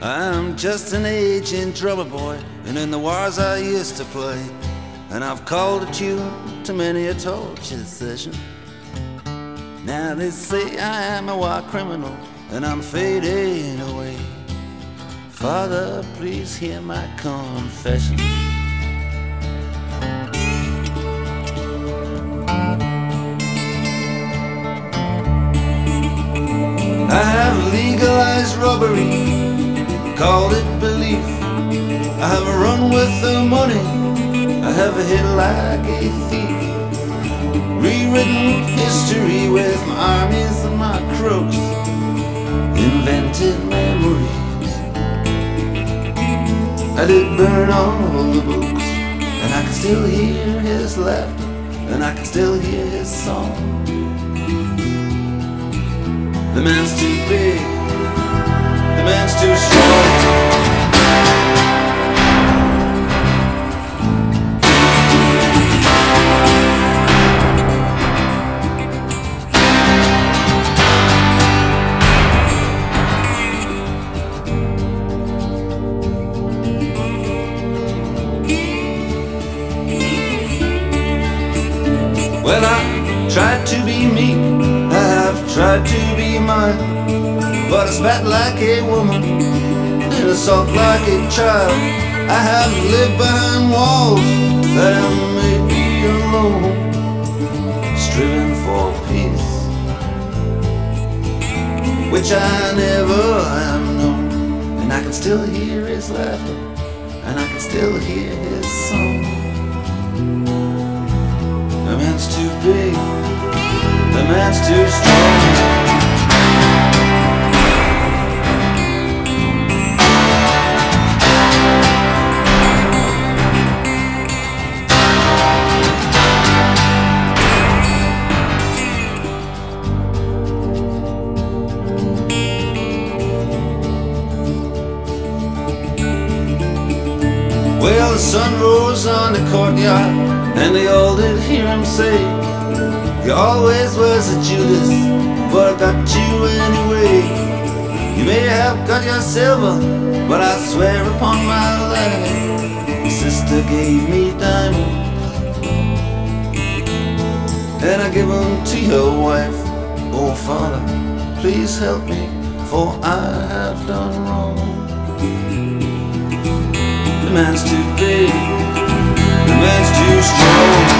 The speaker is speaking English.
I'm just an aging drummer boy, and in the wars I used to play, and I've called a tune to many a torture session. Now they say I am a war criminal, and I'm fading away. Father, please hear my confession. I have legalized robbery, called it belief. I have run with the money, I have hit like a thief. Rewritten history with my armies and my crooks, invented memories. I did burn all the books, and I can still hear his laughter, and I can still hear his song. The man's too big, the man's too strong. Well, I tried to be meek, I have tried to be mine, but I spat like a woman and I sulked like a child. I have lived behind walls that have made me alone, striven for peace, which I never have known. And I can still hear his laughter, and I can still hear his song. The man's too big, the man's too strong. Well, the sun rose on the courtyard, and they all did hear him say, "You always was a Judas, but I got you anyway. You may have got your silver, but I swear upon my life, your sister gave me diamonds, and I give them to your wife. Oh, Father, please help me, for I have done wrong." The man's too big, the man's too strong.